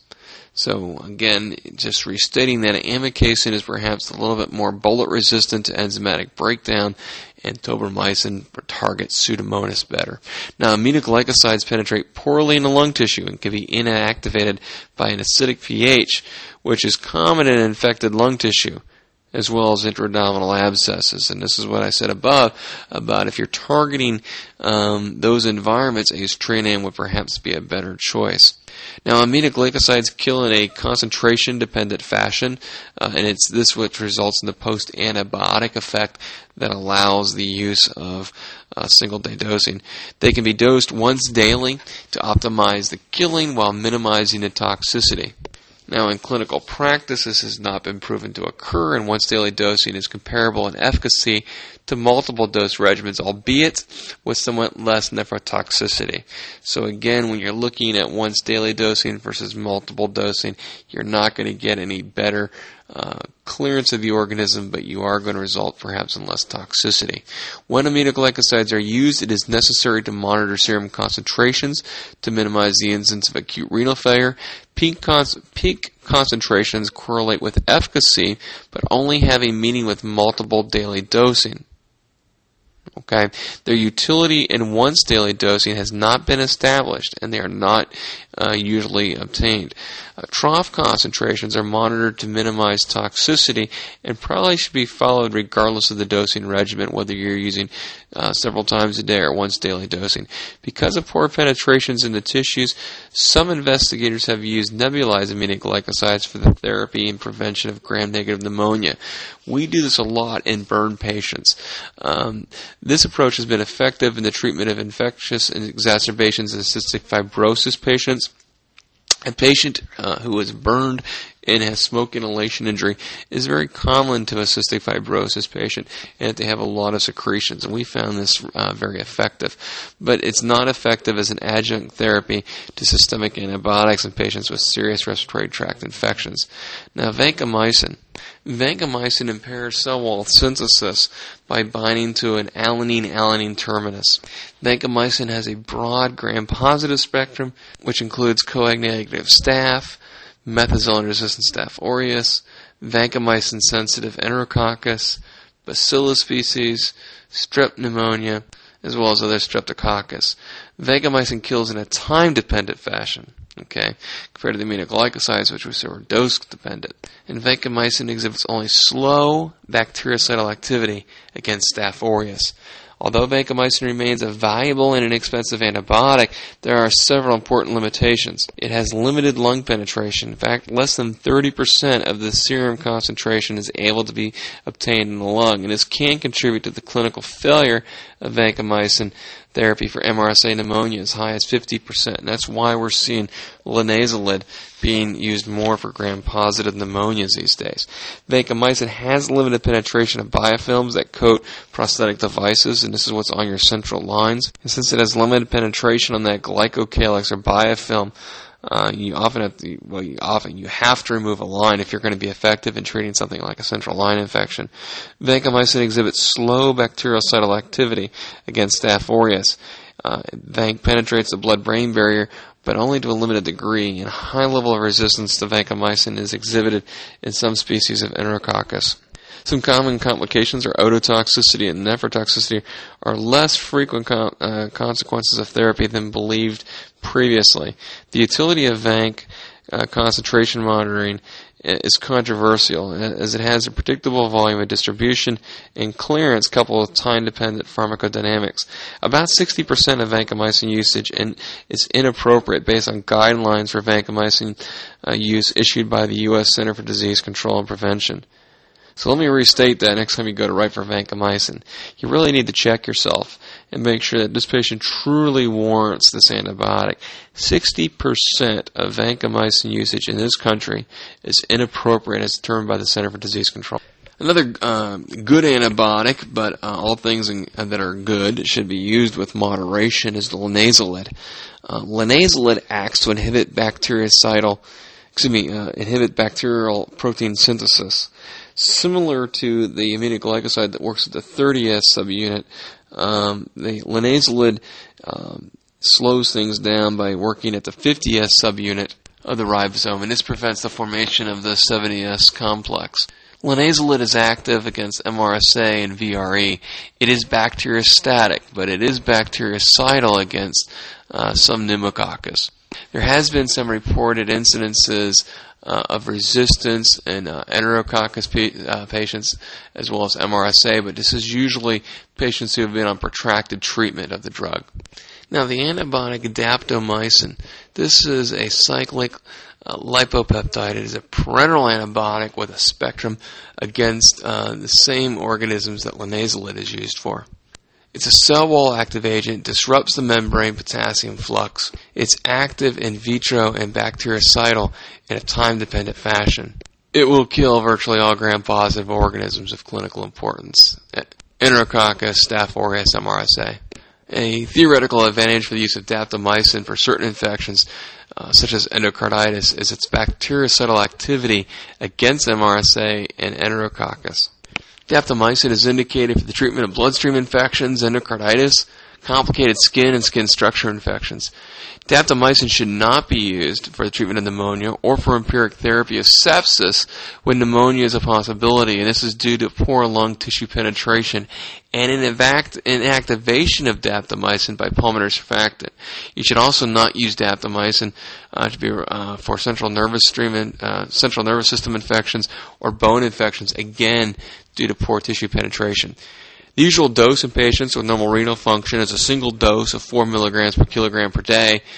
So again, just restating that amikacin is perhaps a little bit more bullet resistant to enzymatic breakdown, and tobramycin targets Pseudomonas better. Now, aminoglycosides penetrate poorly in the lung tissue and can be inactivated by an acidic pH, which is common in infected lung tissue, as well as intra-abdominal abscesses. And this is what I said above about if you're targeting um, those environments, aztreonam would perhaps be a better choice. Now, aminoglycosides kill in a concentration-dependent fashion, uh, and it's this which results in the post-antibiotic effect that allows the use of uh, single-day dosing. They can be dosed once daily to optimize the killing while minimizing the toxicity. Now, in clinical practice, this has not been proven to occur, and once-daily dosing is comparable in efficacy to multiple dose regimens, albeit with somewhat less nephrotoxicity. So again, when you're looking at once-daily dosing versus multiple dosing, you're not going to get any better uh, clearance of the organism, but you are going to result perhaps in less toxicity. When aminoglycosides are used, it is necessary to monitor serum concentrations to minimize the incidence of acute renal failure. Peak, con- peak concentrations correlate with efficacy, but only have a meaning with multiple daily dosing. Okay, their utility in once daily dosing has not been established, and they are not uh, usually obtained. Uh, trough concentrations are monitored to minimize toxicity and probably should be followed regardless of the dosing regimen, whether you're using uh, several times a day or once daily dosing. Because of poor penetrations in the tissues, some investigators have used nebulized aminoglycosides for the therapy and prevention of gram-negative pneumonia. We do this a lot in burn patients. Um, this approach has been effective in the treatment of infectious exacerbations in cystic fibrosis patients. A patient uh, who was burned and has smoke inhalation injury is very common to a cystic fibrosis patient, and that they have a lot of secretions, and we found this uh, very effective. But it's not effective as an adjunct therapy to systemic antibiotics in patients with serious respiratory tract infections. Now, vancomycin. Vancomycin impairs cell wall synthesis by binding to an alanine-alanine terminus. Vancomycin has a broad gram-positive spectrum, which includes coag-negative staph, methicillin-resistant Staph aureus, vancomycin-sensitive Enterococcus, Bacillus species, strep pneumonia, as well as other streptococcus. Vancomycin kills in a time-dependent fashion, okay, compared to the aminoglycosides, which we said were dose-dependent. And vancomycin exhibits only slow bactericidal activity against Staph aureus. Although vancomycin remains a valuable and inexpensive antibiotic, there are several important limitations. It has limited lung penetration. In fact, less than thirty percent of the serum concentration is able to be obtained in the lung, and this can contribute to the clinical failure of vancomycin therapy for M R S A pneumonia as high as fifty percent. And that's why we're seeing linezolid being used more for gram-positive pneumonias these days. Vancomycin has limited penetration of biofilms that coat prosthetic devices, and this is what's on your central lines. And since it has limited penetration on that glycocalyx or biofilm, Uh, you often have to, well, you often, you have to remove a line if you're going to be effective in treating something like a central line infection. Vancomycin exhibits slow bactericidal activity against Staph aureus. Uh, Vanc penetrates the blood-brain barrier, but only to a limited degree, and a high level of resistance to vancomycin is exhibited in some species of Enterococcus. Some common complications are ototoxicity and nephrotoxicity are less frequent con- uh, consequences of therapy than believed previously. The utility of Vanc uh, concentration monitoring is controversial, as it has a predictable volume of distribution and clearance coupled with time-dependent pharmacodynamics. About sixty percent of vancomycin usage and is inappropriate based on guidelines for vancomycin uh, use issued by the U S Center for Disease Control and Prevention. So let me restate that next time you go to write for vancomycin. You really need to check yourself and make sure that this patient truly warrants this antibiotic. sixty percent of vancomycin usage in this country is inappropriate as determined by the Center for Disease Control. Another uh, good antibiotic, but uh, all things in, uh, that are good should be used with moderation, is the linezolid. Uh, linezolid acts to inhibit bactericidal, excuse me, uh, inhibit bacterial protein synthesis. Similar to the aminoglycoside that works at the thirty S subunit, um, the linezolid um, slows things down by working at the fifty S subunit of the ribosome, and this prevents the formation of the seventy S complex. Linezolid is active against M R S A and V R E. It is bacteriostatic, but it is bactericidal against uh, some pneumococcus. There has been some reported incidences Uh, of resistance in uh, Enterococcus pa- uh, patients as well as M R S A, but this is usually patients who have been on protracted treatment of the drug. Now, the antibiotic daptomycin, this is a cyclic uh, lipopeptide. It is a parenteral antibiotic with a spectrum against uh, the same organisms that linezolid is used for. It's a cell wall active agent, disrupts the membrane potassium flux. It's active in vitro and bactericidal in a time-dependent fashion. It will kill virtually all gram-positive organisms of clinical importance. Enterococcus, Staph aureus, M R S A. A theoretical advantage for the use of daptomycin for certain infections, uh, such as endocarditis, is its bactericidal activity against M R S A and Enterococcus. Daptomycin is indicated for the treatment of bloodstream infections, endocarditis, complicated skin and skin structure infections. Daptomycin should not be used for the treatment of pneumonia or for empiric therapy of sepsis when pneumonia is a possibility, and this is due to poor lung tissue penetration and an inactivation of daptomycin by pulmonary surfactant. You should also not use daptomycin uh, to be uh, for central nervous stream and, uh, central nervous system infections or bone infections, again due to poor tissue penetration. The usual dose in patients with normal renal function is a single dose of four milligrams per kilogram per day.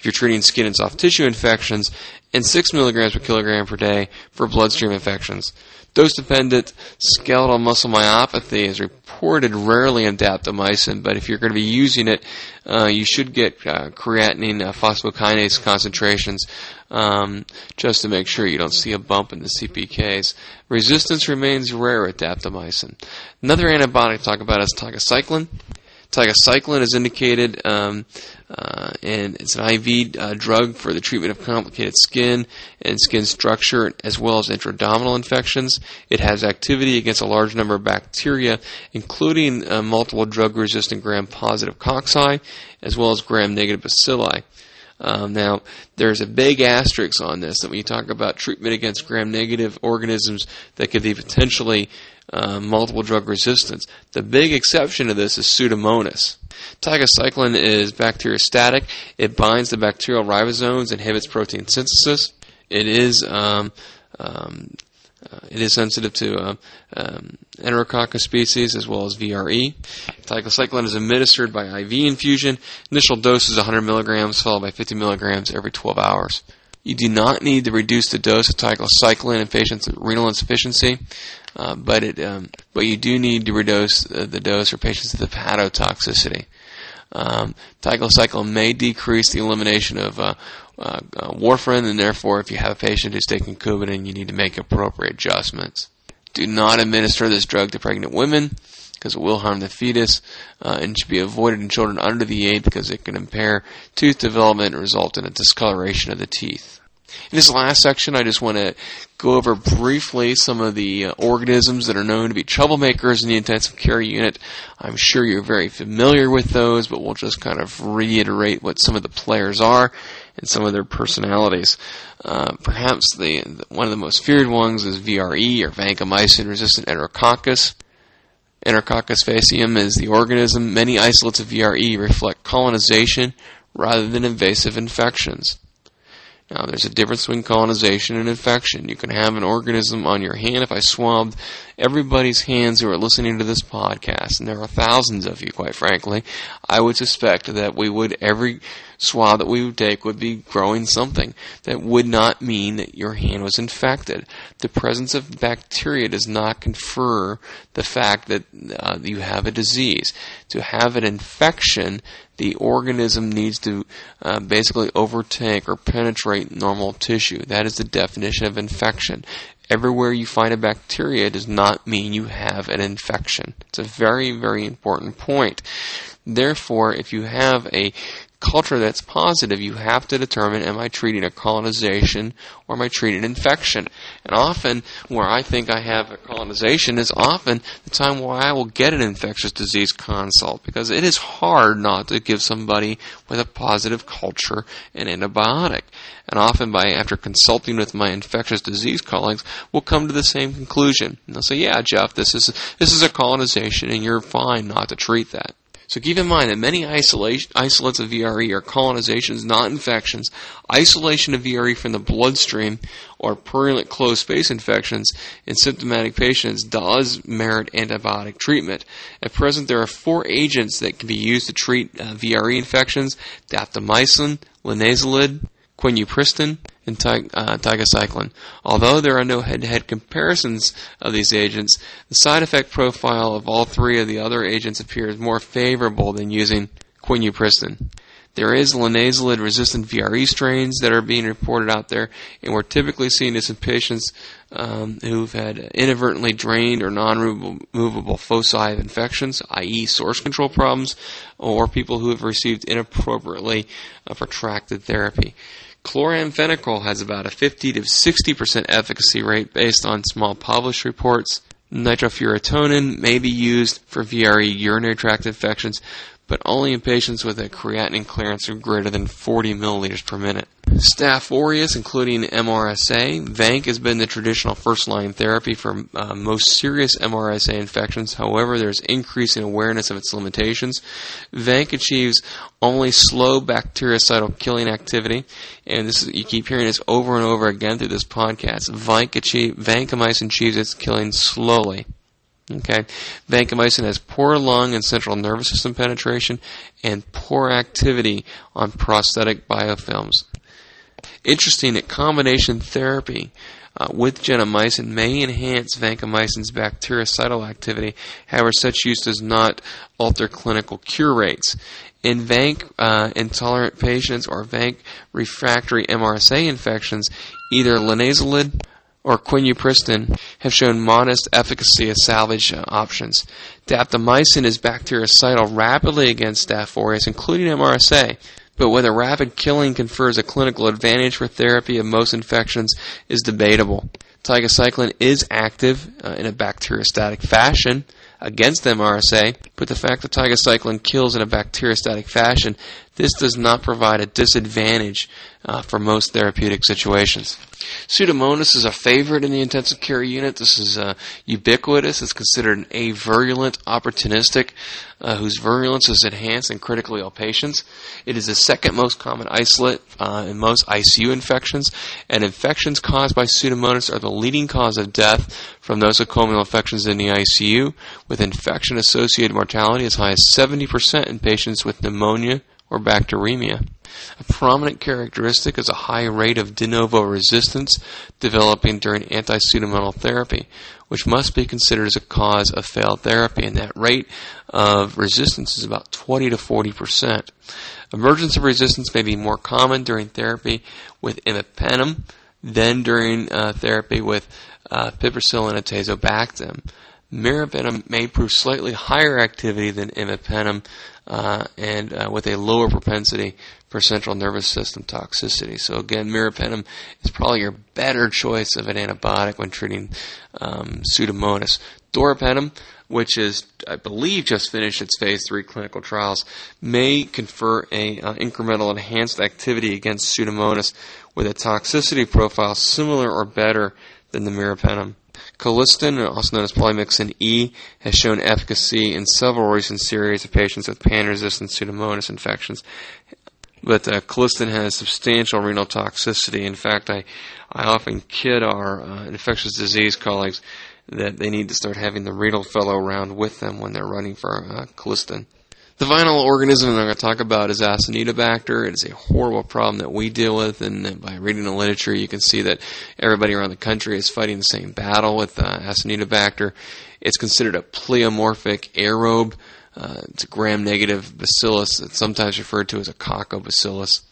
if you're treating skin and soft tissue infections, and six milligrams per kilogram per day for bloodstream infections. Dose-dependent skeletal muscle myopathy is reported rarely in daptomycin, but if you're going to be using it, uh, you should get uh, creatinine uh, phosphokinase concentrations um, just to make sure you don't see a bump in the C P Ks. Resistance remains rare with daptomycin. Another antibiotic to talk about is tigecycline. Tigecycline is indicated, um, uh, and it's an I V uh, drug for the treatment of complicated skin and skin structure, as well as intra-abdominal infections. It has activity against a large number of bacteria, including uh, multiple drug-resistant gram-positive cocci, as well as gram-negative bacilli. Um, now, there's a big asterisk on this, that when you talk about treatment against gram-negative organisms that could be potentially uh, multiple drug resistance, the big exception to this is Pseudomonas. Tigecycline is bacteriostatic. It binds the bacterial ribosomes, inhibits protein synthesis. It is um, um, uh, it is sensitive to uh, um, Enterococcus species as well as V R E. Tigecycline is administered by I V infusion. Initial dose is one hundred milligrams, followed by fifty milligrams every twelve hours. You do not need to reduce the dose of tigecycline in patients with renal insufficiency, uh, but it um, but you do need to reduce uh, the dose for patients with hepatotoxicity. Um, tigecycline may decrease the elimination of uh, uh, uh, warfarin, and therefore, if you have a patient who's taking Coumadin, you need to make appropriate adjustments. Do not administer this drug to pregnant women, because it will harm the fetus, uh, and should be avoided in children under the age because it can impair tooth development and result in a discoloration of the teeth. In this last section, I just want to go over briefly some of the uh, organisms that are known to be troublemakers in the intensive care unit. I'm sure you're very familiar with those, but we'll just kind of reiterate what some of the players are and some of their personalities. Uh, perhaps the, the one of the most feared ones is V R E, or vancomycin-resistant Enterococcus. Enterococcus faecium is the organism. Many isolates of V R E reflect colonization rather than invasive infections. Now, there's a difference between colonization and infection. You can have an organism on your hand. If I swabbed everybody's hands who are listening to this podcast, and there are thousands of you, quite frankly, I would suspect that we would, every swab that we would take would be growing something. That would not mean that your hand was infected. The presence of bacteria does not confer the fact that uh, you have a disease. To have an infection, the organism needs to uh, basically overtake or penetrate normal tissue. That is the definition of infection. Everywhere you find a bacteria does not mean you have an infection. It's a very, very important point. Therefore, if you have a culture that's positive, you have to determine, am I treating a colonization or am I treating an infection? And often, where I think I have a colonization is often the time where I will get an infectious disease consult, because it is hard not to give somebody with a positive culture an antibiotic. And often, by after consulting with my infectious disease colleagues, we'll come to the same conclusion. And they'll say, yeah, Jeff, this is this is a colonization, and you're fine not to treat that. So keep in mind that many isolation, isolates of V R E are colonizations, not infections. Isolation of V R E from the bloodstream or purulent closed-space infections in symptomatic patients does merit antibiotic treatment. At present, there are four agents that can be used to treat uh, V R E infections: daptomycin, linezolid, quinupristin, and ty- uh, tigecycline. Although there are no head-to-head comparisons of these agents, the side effect profile of all three of the other agents appears more favorable than using quinupristin. There is linezolid-resistant V R E strains that are being reported out there, and we're typically seeing this in patients um, who've had inadvertently drained or non-removable foci of infections, that is source control problems, or people who have received inappropriately uh, protracted therapy. Chloramphenicol has about a fifty to sixty percent efficacy rate based on small published reports. Nitrofurantoin may be used for V R E urinary tract infections, but only in patients with a creatinine clearance of greater than forty milliliters per minute. Staph aureus, including M R S A. Vanc has been the traditional first-line therapy for uh, most serious M R S A infections. However, there's increasing awareness of its limitations. Vanc achieves only slow bactericidal killing activity, and this is, you keep hearing this over and over again through this podcast. Vanc achieve, vancomycin achieves its killing slowly, Okay, vancomycin has poor lung and central nervous system penetration and poor activity on prosthetic biofilms. Interesting that combination therapy uh, with gentamicin may enhance vancomycin's bactericidal activity. However, such use does not alter clinical cure rates. In vanc uh, intolerant patients or vanc refractory M R S A infections, either linezolid or quinupristin have shown modest efficacy as salvage uh, options. Daptomycin is bactericidal rapidly against Staph aureus, including M R S A, but whether rapid killing confers a clinical advantage for therapy of most infections is debatable. Tigecycline is active uh, in a bacteriostatic fashion against M R S A, but the fact that tigecycline kills in a bacteriostatic fashion, this does not provide a disadvantage uh, for most therapeutic situations. Pseudomonas is a favorite in the intensive care unit. This is uh, ubiquitous. It's considered an avirulent opportunistic uh, whose virulence is enhanced in critically ill patients. It is the second most common isolate uh, in most I C U infections, and infections caused by Pseudomonas are the leading cause of death from nosocomial infections in the I C U, with infection-associated mortality as high as seventy percent in patients with pneumonia or bacteremia. A prominent characteristic is a high rate of de novo resistance developing during anti-pseudomonal therapy, which must be considered as a cause of failed therapy, and that rate of resistance is about twenty to forty percent. Emergence of resistance may be more common during therapy with imipenem than during uh, therapy with uh, piperacillin and tazobactam. Meropenem may prove slightly higher activity than imipenem uh, and uh, with a lower propensity for central nervous system toxicity. So again, meropenem is probably your better choice of an antibiotic when treating um, Pseudomonas. Doripenem, which is, I believe, just finished its phase three clinical trials, may confer a uh, incremental enhanced activity against Pseudomonas with a toxicity profile similar or better than the meropenem. Colistin, also known as polymyxin E, has shown efficacy in several recent series of patients with pan-resistant Pseudomonas infections. But uh, colistin has substantial renal toxicity. In fact, I, I often kid our uh, infectious disease colleagues that they need to start having the renal fellow around with them when they're running for uh, colistin. The final organism I'm going to talk about is Acinetobacter. It is a horrible problem that we deal with, and by reading the literature, you can see that everybody around the country is fighting the same battle with uh, Acinetobacter. It's considered a pleomorphic aerobe. Uh, it's a gram-negative bacillus. It's sometimes referred to as a coccobacillus.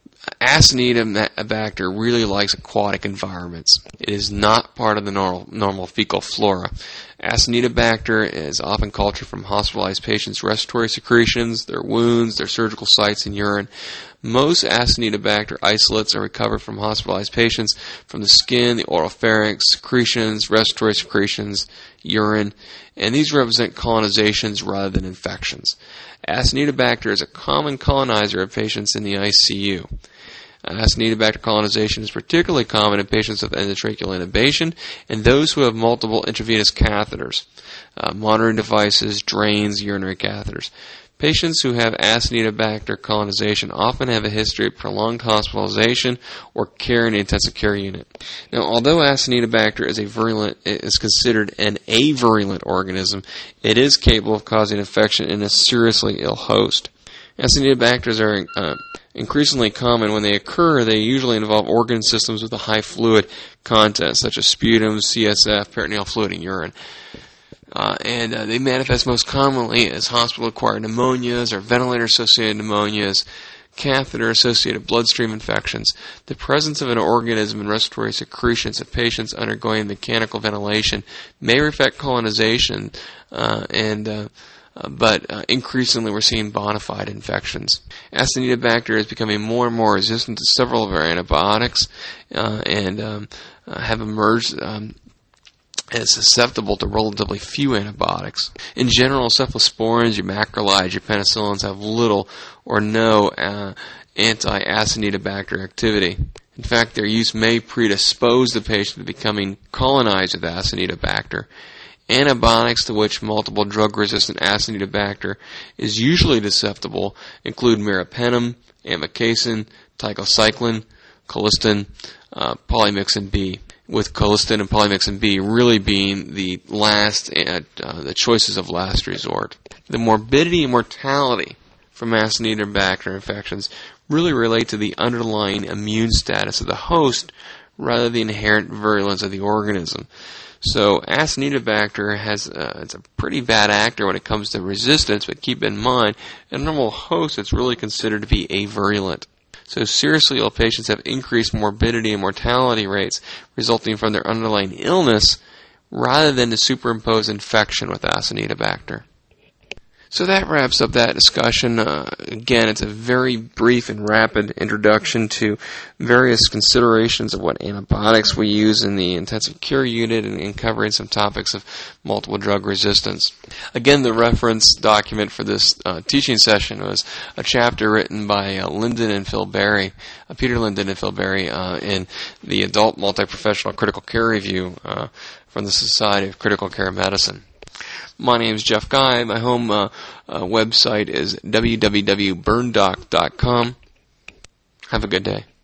Acinetobacter really likes aquatic environments. It is not part of the normal, normal fecal flora. Acinetobacter is often cultured from hospitalized patients' respiratory secretions, their wounds, their surgical sites, and urine. Most Acinetobacter isolates are recovered from hospitalized patients from the skin, the oropharynx, secretions, respiratory secretions, urine, and these represent colonizations rather than infections. Acinetobacter is a common colonizer of patients in the I C U. Acinetobacter colonization is particularly common in patients with endotracheal intubation and those who have multiple intravenous catheters, uh, monitoring devices, drains, urinary catheters. Patients who have Acinetobacter colonization often have a history of prolonged hospitalization or care in the intensive care unit. Now, although Acinetobacter is a virulent, is considered an avirulent organism, it is capable of causing infection in a seriously ill host. Acinetobacters are uh, increasingly common. When they occur, they usually involve organ systems with a high fluid content, such as sputum, C S F, peritoneal fluid, and urine. Uh, and uh, they manifest most commonly as hospital-acquired pneumonias or ventilator-associated pneumonias, catheter-associated bloodstream infections. The presence of an organism in respiratory secretions of patients undergoing mechanical ventilation may reflect colonization, uh, and uh, uh, but uh, increasingly we're seeing bona fide infections. Acinetobacter is becoming more and more resistant to several of our antibiotics, uh, and um, uh, have emerged um, is susceptible to relatively few antibiotics. In general, cephalosporins, your macrolides, your penicillins have little or no uh, anti-Acinetobacter activity. In fact, their use may predispose the patient to becoming colonized with Acinetobacter. Antibiotics to which multiple drug-resistant Acinetobacter is usually susceptible include meropenem, amikacin, tigecycline, colistin, uh, polymyxin B. with colistin and polymyxin B really being the last, uh, uh, the choices of last resort. The morbidity and mortality from Acinetobacter infections really relate to the underlying immune status of the host rather than the inherent virulence of the organism. So Acinetobacter has uh, it's a pretty bad actor when it comes to resistance, but keep in mind, in a normal host, it's really considered to be avirulent. So seriously ill patients have increased morbidity and mortality rates resulting from their underlying illness rather than the superimposed infection with Acinetobacter. So that wraps up that discussion. Uh, again, it's a very brief and rapid introduction to various considerations of what antibiotics we use in the intensive care unit and, and covering some topics of multiple drug resistance. Again, the reference document for this uh, teaching session was a chapter written by uh, Linden and Phil Berry, uh, Peter Linden and Phil Berry, uh, in the Adult Multi-Professional Critical Care Review uh, from the Society of Critical Care Medicine. My name is Jeff Guy. My home uh, uh, website is w w w dot burn doc dot com. Have a good day.